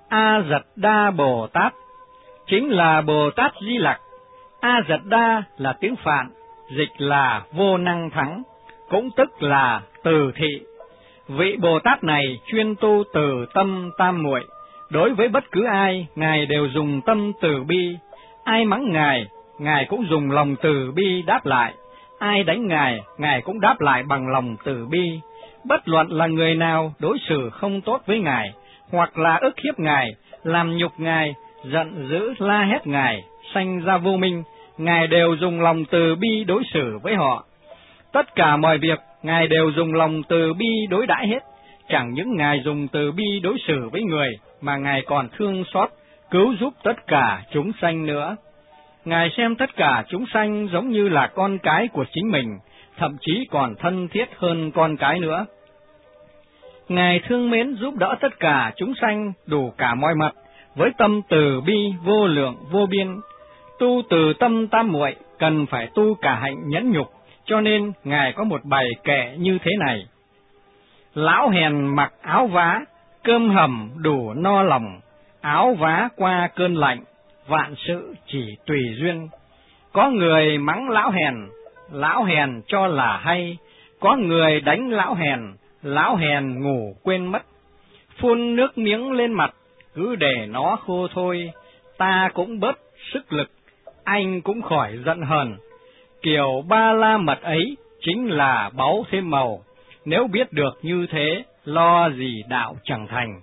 A Dật Đa Bồ Tát chính là Bồ Tát Di Lặc. A Dật Đa là tiếng Phạn, dịch là vô năng thắng, cũng tức là từ thị. Vị Bồ Tát này chuyên tu từ tâm tam muội, đối với bất cứ ai, Ngài đều dùng tâm từ bi. Ai mắng Ngài cũng dùng lòng từ bi đáp lại. Ai đánh Ngài cũng đáp lại bằng lòng từ bi. Bất luận là người nào đối xử không tốt với Ngài, hoặc là ức hiếp Ngài, làm nhục Ngài, giận dữ la hét Ngài, sanh ra vô minh, Ngài đều dùng lòng từ bi đối xử với họ. Tất cả mọi việc, Ngài đều dùng lòng từ bi đối đãi hết. Chẳng những Ngài dùng từ bi đối xử với người, mà Ngài còn thương xót, cứu giúp tất cả chúng sanh nữa. Ngài xem tất cả chúng sanh giống như là con cái của chính mình, thậm chí còn thân thiết hơn con cái nữa. Ngài thương mến giúp đỡ tất cả chúng sanh đủ cả mọi mặt, với tâm từ bi vô lượng vô biên. Tu từ tâm tam muội cần phải tu cả hạnh nhẫn nhục, cho nên Ngài có một bài kệ như thế này: Lão hèn mặc áo vá, cơm hầm đủ no lòng, áo vá qua cơn lạnh, vạn sự chỉ tùy duyên. Có người mắng lão hèn cho là hay, có người đánh lão hèn ngủ quên mất. Phun nước miếng lên mặt, cứ để nó khô thôi, ta cũng bớt sức lực, anh cũng khỏi giận hờn. Kiểu ba la mật ấy chính là báu thêm màu, nếu biết được như thế, lo gì đạo chẳng thành.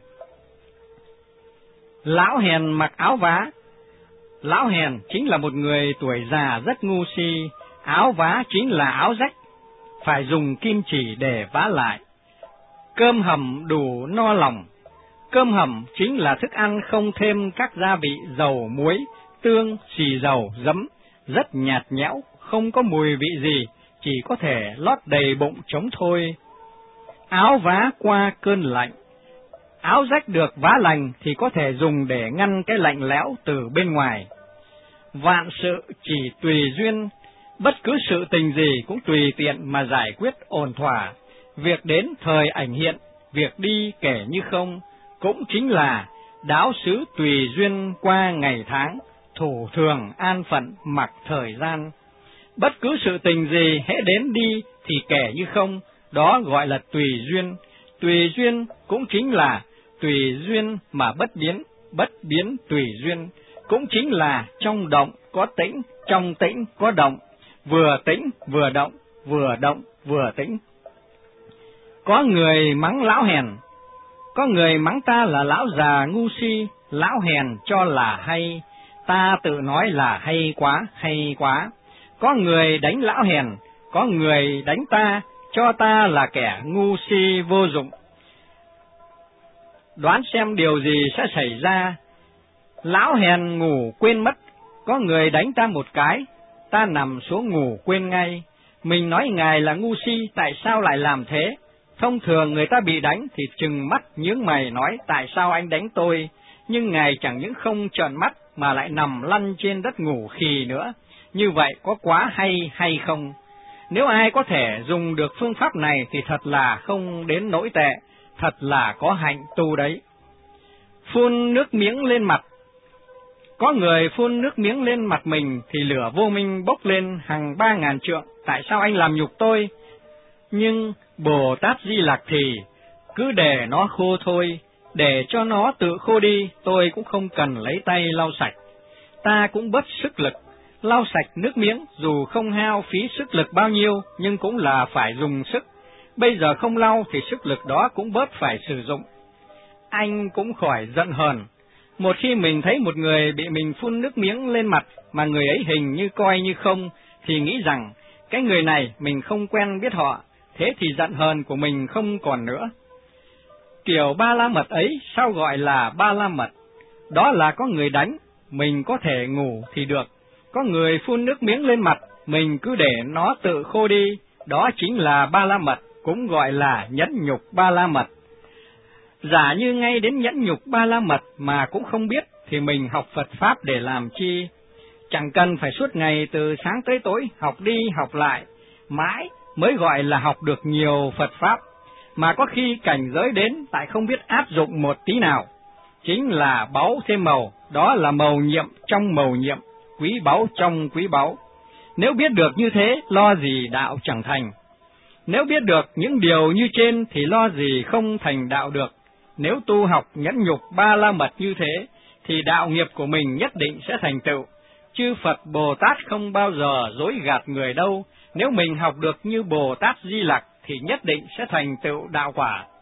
Lão hèn mặc áo vá. Lão hèn chính là một người tuổi già rất ngu si, áo vá chính là áo rách, phải dùng kim chỉ để vá lại. Cơm hầm đủ no lòng. Cơm hầm chính là thức ăn không thêm các gia vị dầu, muối, tương, xì dầu, giấm, rất nhạt nhẽo, không có mùi vị gì, chỉ có thể lót đầy bụng trống thôi. Áo vá qua cơn lạnh. Áo rách được vá lành thì có thể dùng để ngăn cái lạnh lẽo từ bên ngoài. Vạn sự chỉ tùy duyên, bất cứ sự tình gì cũng tùy tiện mà giải quyết ổn thỏa. Việc đến thời ảnh hiện, việc đi kể như không, cũng chính là đáo xứ tùy duyên qua ngày tháng, thủ thường an phận mặc thời gian. Bất cứ sự tình gì hễ đến đi thì kể như không, đó gọi là tùy duyên. Tùy duyên cũng chính là tùy duyên mà bất biến, bất biến tùy duyên, cũng chính là trong động có tĩnh, trong tĩnh có động, vừa tĩnh vừa động, vừa động vừa tĩnh. Có người mắng lão hèn. Có người mắng ta là lão già ngu si, lão hèn cho là hay, ta tự nói là hay quá, hay quá. Có người đánh lão hèn, có người đánh ta, cho ta là kẻ ngu si vô dụng. Đoán xem điều gì sẽ xảy ra. Lão hèn ngủ quên mất, có người đánh ta một cái, ta nằm xuống ngủ quên ngay. Mình nói Ngài là ngu si, tại sao lại làm thế? Thông thường người ta bị đánh thì trừng mắt nhướng mày nói tại sao anh đánh tôi, nhưng Ngài chẳng những không trợn mắt mà lại nằm lăn trên đất ngủ khì nữa. Như vậy có quá hay không? Nếu ai có thể dùng được phương pháp này thì thật là không đến nỗi tệ, thật là có hạnh tu đấy. Phun nước miếng lên mặt. Có người phun nước miếng lên mặt mình thì lửa vô minh bốc lên hàng 3.000 trượng, tại sao anh làm nhục tôi? Nhưng Bồ Tát Di Lặc thì cứ để nó khô thôi, để cho nó tự khô đi, tôi cũng không cần lấy tay lau sạch. Ta cũng bớt sức lực, lau sạch nước miếng dù không hao phí sức lực bao nhiêu, nhưng cũng là phải dùng sức. Bây giờ không lau thì sức lực đó cũng bớt phải sử dụng. Anh cũng khỏi giận hờn. Một khi mình thấy một người bị mình phun nước miếng lên mặt mà người ấy hình như coi như không, thì nghĩ rằng cái người này mình không quen biết họ, thế thì giận hờn của mình không còn nữa. Kiểu ba la mật ấy sao gọi là ba la mật? Đó là có người đánh, mình có thể ngủ thì được. Có người phun nước miếng lên mặt, mình cứ để nó tự khô đi, đó chính là ba la mật, cũng gọi là nhẫn nhục ba la mật. Giả như ngay đến nhẫn nhục ba la mật mà cũng không biết, thì mình học Phật Pháp để làm chi? Chẳng cần phải suốt ngày từ sáng tới tối học đi học lại, mãi mới gọi là học được nhiều Phật Pháp, mà có khi cảnh giới đến tại không biết áp dụng một tí nào. chính là báu thêm màu, đó là mầu nhiệm trong mầu nhiệm, quý báu trong quý báu. Nếu biết được như thế, lo gì đạo chẳng thành. Nếu biết được những điều như trên thì lo gì không thành đạo được. Nếu tu học nhẫn nhục ba la mật như thế, thì đạo nghiệp của mình nhất định sẽ thành tựu. Chư Phật Bồ Tát không bao giờ dối gạt người đâu. Nếu mình học được như Bồ Tát Di Lặc thì nhất định sẽ thành tựu đạo quả.